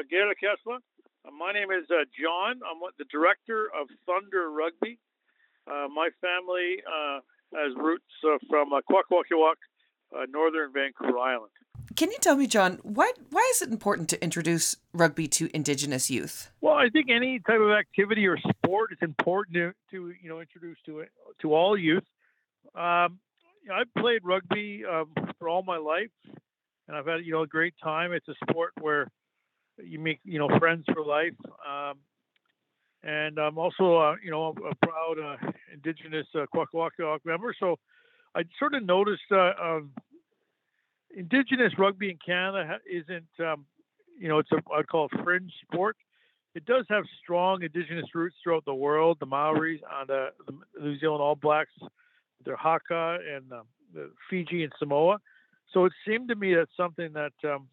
Gera Kessler. My name is John. I'm the director of Thunder Rugby. My family has roots from Kwakwaka'wakw, northern Vancouver Island. Can you tell me, John, why is it important to introduce rugby to Indigenous youth? Well, I think any type of activity or sport is important to introduce to all youth. I've played rugby for all my life, and I've had a great time. It's a sport where you make friends for life, and I'm also a proud Indigenous Kwakwaka'wakw member. So I sort of noticed Indigenous rugby in Canada isn't it's I'd call it fringe sport. It does have strong Indigenous roots throughout the world. The Maoris, the New Zealand All Blacks, their Haka, and the Fiji and Samoa. So it seemed to me that's something that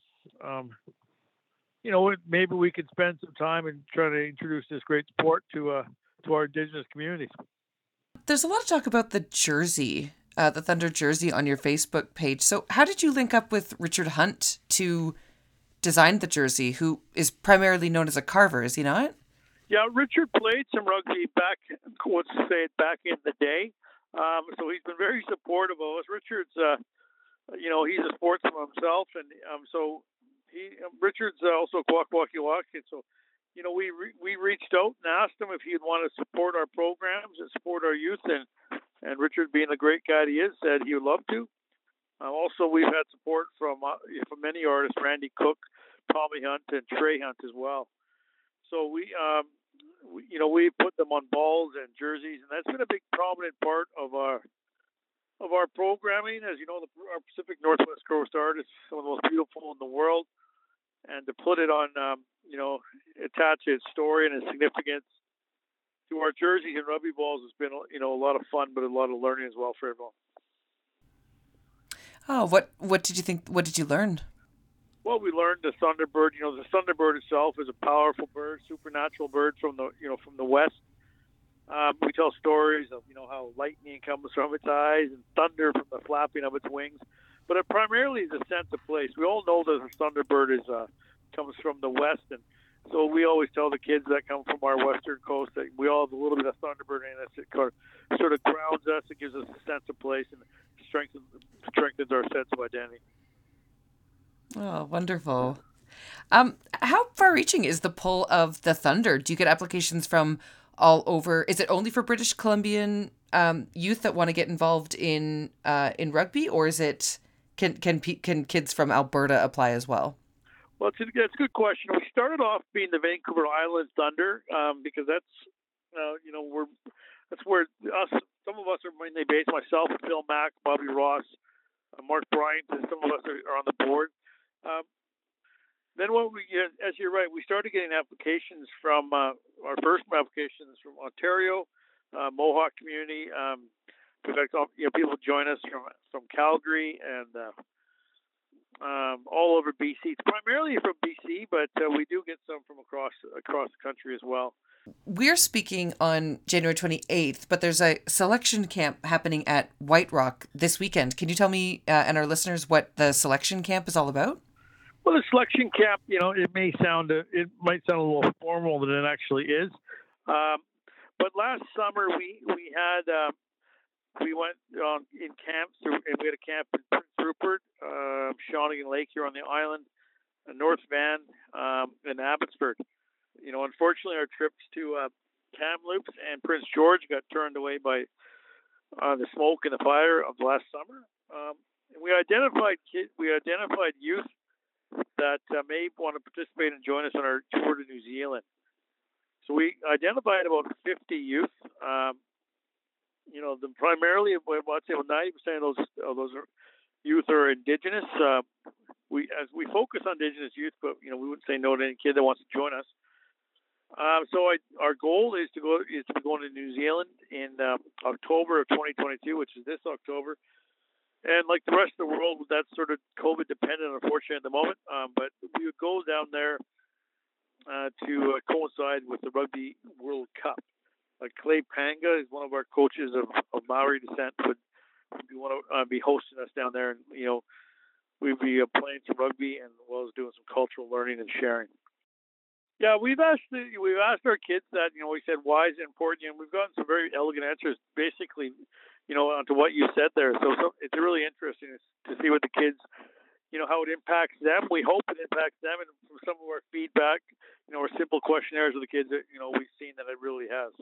maybe we could spend some time and try to introduce this great sport to our Indigenous communities. There's a lot of talk about the jersey, the Thunder jersey on your Facebook page. So how did you link up with Richard Hunt to design the jersey, who is primarily known as a carver, is he not? Yeah, Richard played some rugby back in the day. So he's been very supportive of us. Richard's, he's a sportsman himself, and Richard's also Kwakwaka'wakw. So, we reached out and asked him if he'd want to support our programs and support our youth, and Richard, being the great guy he is, said he would love to. Also, we've had support from many artists, Randy Cook, Tommy Hunt, and Trey Hunt as well. So we put them on balls and jerseys, and that's been a big prominent part of our programming. As you know, our Pacific Northwest Coast art is some of the most beautiful in the world, and to put it on, attach its story and its significance to our jerseys and rugby balls has been, a lot of fun, but a lot of learning as well for everyone. Oh, what did you think? What did you learn? Well, we learned the Thunderbird. The Thunderbird itself is a powerful bird, supernatural bird from the west. We tell stories of how lightning comes from its eyes and thunder from the flapping of its wings, but it primarily is a sense of place. We all know that the Thunderbird comes from the west, and so we always tell the kids that come from our western coast that we all have a little bit of Thunderbird in us. It sort of grounds us. It gives us a sense of place and strengthens our sense of identity. Oh, wonderful. How far-reaching is the pull of the Thunder? Do you get applications from all over? Is it only for British Columbian youth that want to get involved in rugby, or is it can kids from Alberta apply as well? Well, it's a good question. We started off being the Vancouver Island Thunder because that's where some of us are mainly based. Myself, Phil Mack, Bobby Ross, Mark Bryant, and some of us are on the board. Then as you're right, we started getting applications from our first applications from Ontario, Mohawk community. We've had people join us from Calgary and all over BC. It's primarily from BC, but we do get some from across the country as well. We're speaking on January 28th, but there's a selection camp happening at White Rock this weekend. Can you tell me and our listeners what the selection camp is all about? Well, the selection camp, it might sound a little formal than it actually is. But last summer we went in camps, and we had a camp in Prince Rupert, Shawnigan Lake here on the island, North Van, and Abbotsford. Unfortunately, our trips to Kamloops and Prince George got turned away by the smoke and the fire of last summer. And we identified youth that may want to participate and join us on our tour to New Zealand. So we identified about 50 youth. Primarily, I'd say about 90% of those youth are Indigenous. We focus on Indigenous youth, but we wouldn't say no to any kid that wants to join us. Our goal is to be going to New Zealand in October of 2022, which is this October. And like the rest of the world, that's sort of COVID dependent, unfortunately, at the moment. But we would go down there to coincide with the Rugby World Cup. Clay Panga is one of our coaches of Maori descent. Would want to be hosting us down there, and we'd be playing some rugby and as well as doing some cultural learning and sharing. Yeah, we've asked our kids that. We said why is it important, and we've gotten some very elegant answers. Basically, onto what you said there. So it's really interesting to see what the kids, how it impacts them. We hope it impacts them, and from some of our feedback, our simple questionnaires with the kids, we've seen that it really has.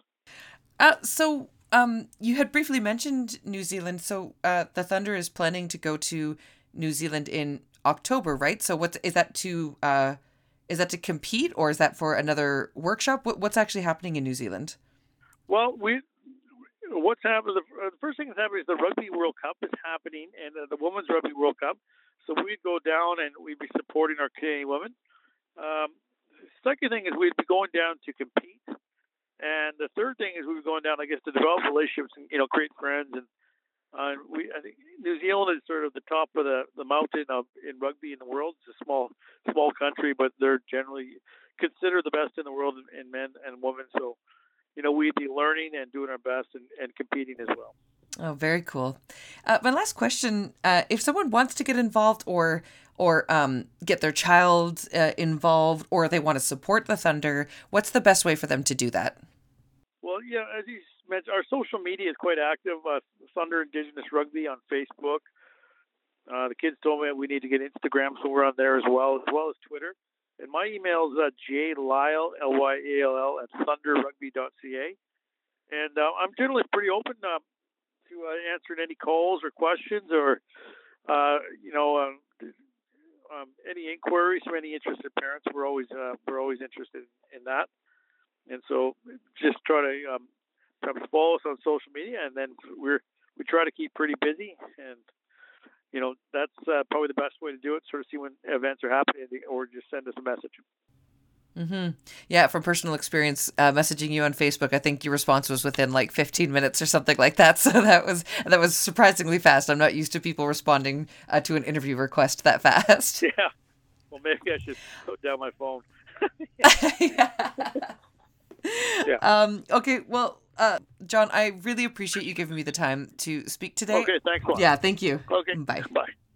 You had briefly mentioned New Zealand. So the Thunder is planning to go to New Zealand in October, right? So what is that to? Is that to compete, or is that for another workshop? What's actually happening in New Zealand? Well, what's happening? The first thing that's happening is the Rugby World Cup is happening, and the Women's Rugby World Cup. So we'd go down and we'd be supporting our Canadian women. Second thing is we'd be going down to compete, and the third thing is we'd be going down, I guess, to develop relationships and create friends. And I think New Zealand is sort of the top of the mountain in rugby in the world. It's a small country, but they're generally considered the best in the world in men and women. So, we'd be learning and doing our best and competing as well. Oh, very cool. My last question: if someone wants to get involved, or get their child involved, or they want to support the Thunder, what's the best way for them to do that? Well, yeah, as you mentioned, our social media is quite active. Thunder Indigenous Rugby on Facebook. The kids told me we need to get Instagram, so we're on there as well as Twitter. And my email is jlyall, Lyall, at thunderrugby.ca. And I'm generally pretty open to answering any calls or questions or, any inquiries from any interested parents. We're always interested in that. And so just try to follow us on social media, and then we try to keep pretty busy, and that's probably the best way to do it. Sort of see when events are happening, or just send us a message. Mm-hmm. Yeah, from personal experience, messaging you on Facebook, I think your response was within like 15 minutes or something like that. So that was surprisingly fast. I'm not used to people responding to an interview request that fast. Yeah. Well, maybe I should put down my phone. Yeah. Okay. Well, John, I really appreciate you giving me the time to speak today. Okay. Thanks a lot. Yeah. Thank you. Okay. Bye. Bye.